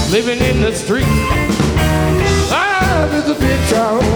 living in the street. Life is a big trouble.